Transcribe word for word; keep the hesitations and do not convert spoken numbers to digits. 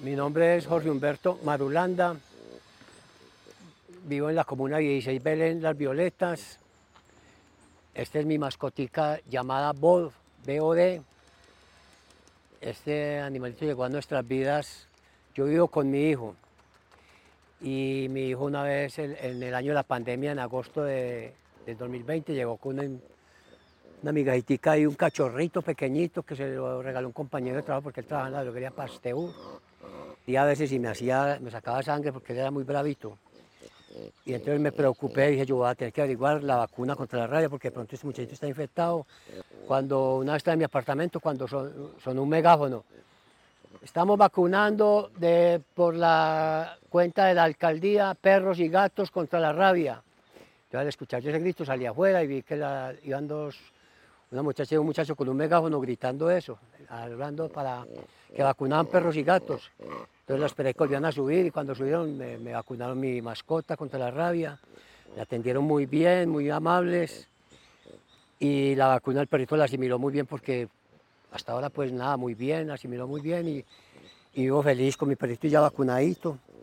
Mi nombre es Jorge Humberto Marulanda, vivo en la comuna dieciséis Belén, Las Violetas. Esta es mi mascotica llamada Bod, B O D. Este animalito llegó a nuestras vidas. Yo vivo con mi hijo y mi hijo una vez en, en el año de la pandemia, en agosto de, del dos mil veinte, llegó con una, una migajitica y un cachorrito pequeñito que se lo regaló un compañero de trabajo porque él trabajaba en la droguería Pasteur. Y a veces si me hacía, me sacaba sangre porque él era muy bravito. Y entonces me preocupé y dije, yo voy a tener que averiguar la vacuna contra la rabia porque de pronto este muchachito está infectado. Cuando una vez estaba en mi apartamento, cuando son, sonó un megáfono, estamos vacunando de, por la cuenta de la alcaldía perros y gatos contra la rabia. Entonces al escuchar yo ese grito salí afuera y vi que la, iban dos, una muchacha y un muchacho con un megáfono gritando eso, hablando para que vacunaban perros y gatos. Entonces la esperé que volvieran a subir y cuando subieron me, me vacunaron mi mascota contra la rabia. Me atendieron muy bien, muy amables y la vacuna del perrito la asimiló muy bien porque hasta ahora pues nada, muy bien, asimiló muy bien y, y vivo feliz con mi perrito ya vacunadito.